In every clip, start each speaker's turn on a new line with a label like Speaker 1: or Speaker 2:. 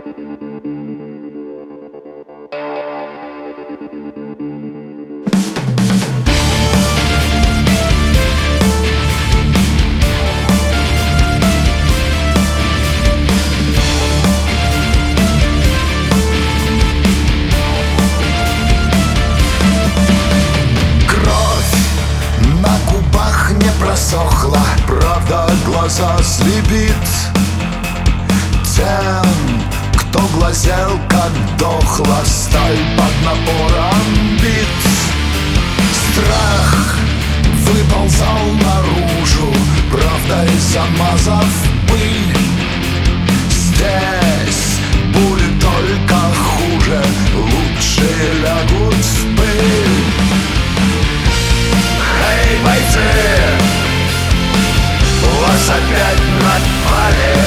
Speaker 1: Просохла, правда глаза слепит тем, кто глазел, как дохла сталь под напором бит. Страх выползал наружу, правдой замазав пыль. Здесь були только хуже, лучше лягут в пыль. Эй, бойцы! Вас опять напали.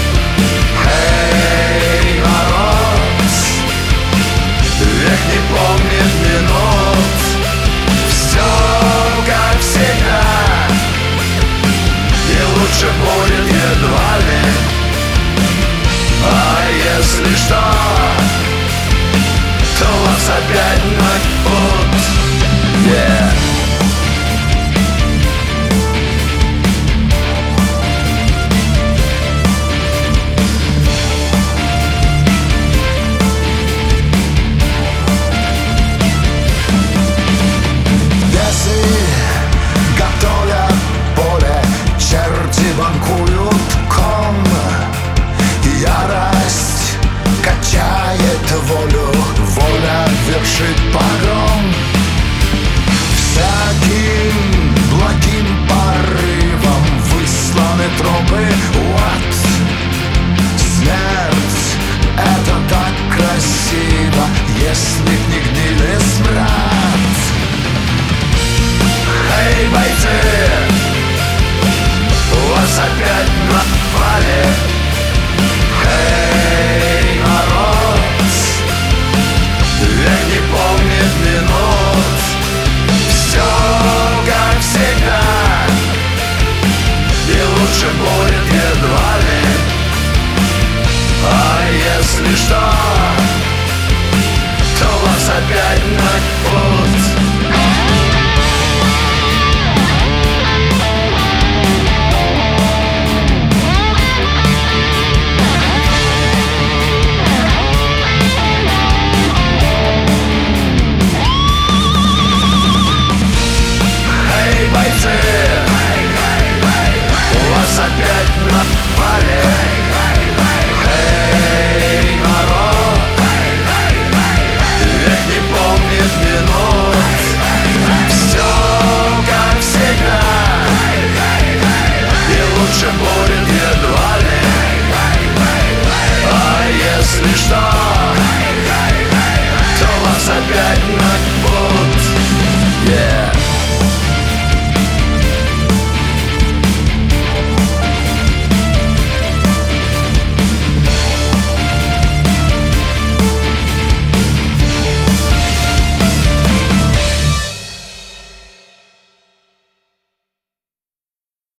Speaker 1: Эй, народ, век не помнит минут. Все как всегда, и лучше будет едва ли. А если что, то вас опять нападут. Банкуют ком, ярость качает волю, воля вершит погром. Всяким благим порывом высланы тропы в ад. Смерть — это так красиво, если б не гнили смрад. Эй, бойцы! Вас опять